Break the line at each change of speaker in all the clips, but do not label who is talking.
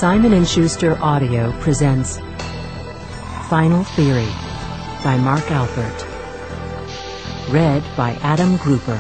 Simon & Schuster Audio presents Final Theory by Mark Alpert. Read by Adam Grouper.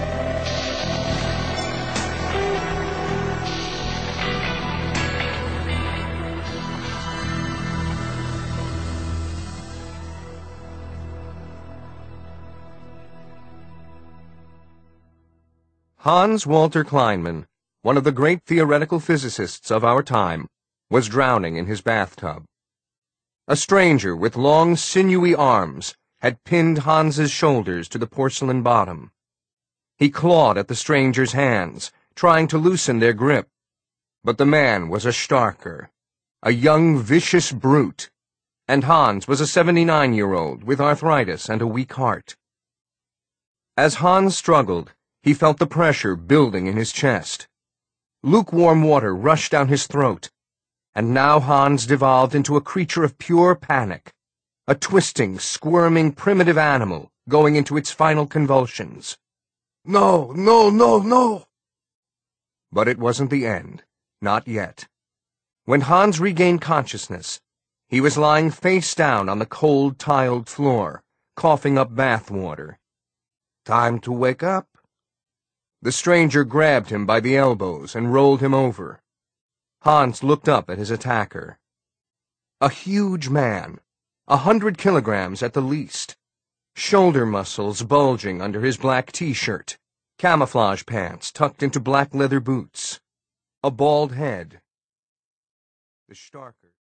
Hans Walter Kleinman, one of the great theoretical physicists of our time, was drowning in his bathtub. A stranger with long, sinewy arms had pinned Hans's shoulders to the porcelain bottom. He clawed at the stranger's hands, trying to loosen their grip. But the man was a Starker, a young, vicious brute, and Hans was a 79-year-old with arthritis and a weak heart. As Hans struggled, he felt the pressure building in his chest. Lukewarm water rushed down his throat, and now Hans devolved into a creature of pure panic, a twisting, squirming, primitive animal going into its final convulsions. No, no, no, no! But it wasn't the end, not yet. When Hans regained consciousness, he was lying face down on the cold, tiled floor, coughing up bath water. Time to wake up. The stranger grabbed him by the elbows and rolled him over. Hans looked up at his attacker. A huge man, 100 kilograms at the least, shoulder muscles bulging under his black t-shirt, camouflage pants tucked into black leather boots, a bald head. The Starker